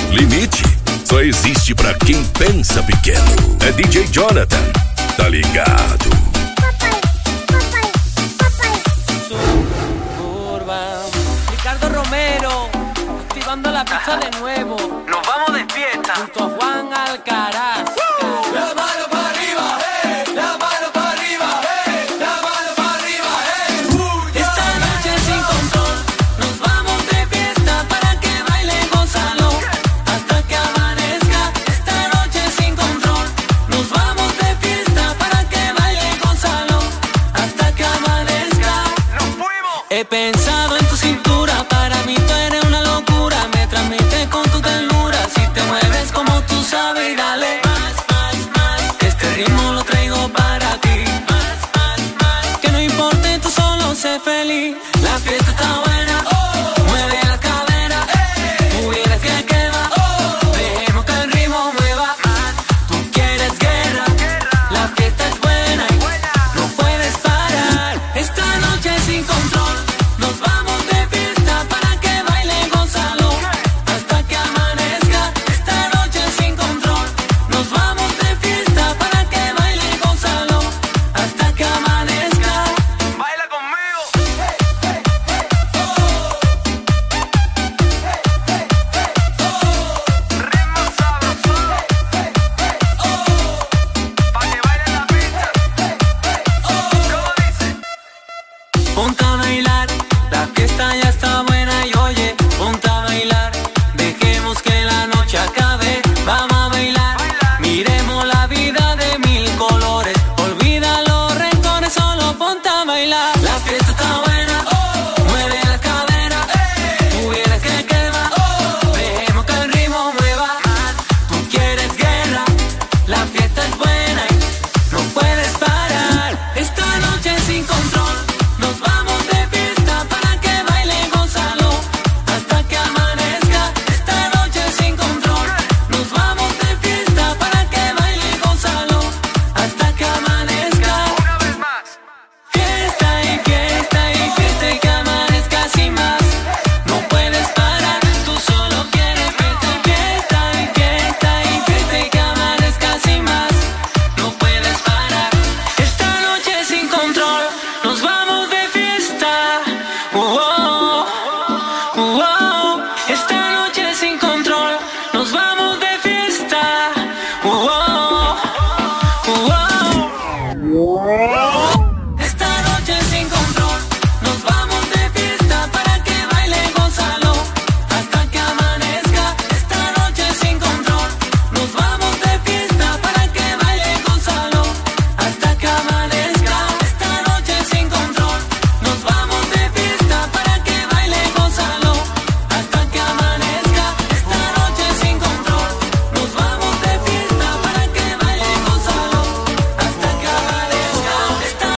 Limite só existe pra quem pensa pequeno. É DJ Jonathan, tá ligado? Ricardo Romero, activando la pista de nuevo. Nos vamos de fiesta. Junto a Juan Alcaraz. La mano para arriba, la mano para arriba, la mano para arriba, Esta noche sin control, nos vamos de fiesta para que baile gózalo hasta que amanezca. Esta noche sin control, nos vamos de fiesta para que baile gózalo hasta que amanezca. ¡Nos fuimos! He pensado en tu cintura, para mí tú eres una locura. Me transmite con tu ternura, si te mueves como tú sabes, dale más, más, más. Este ritmo lo traigo para ti, más, más, más. Que no importe, tú solo sé feliz. La fiesta está buena.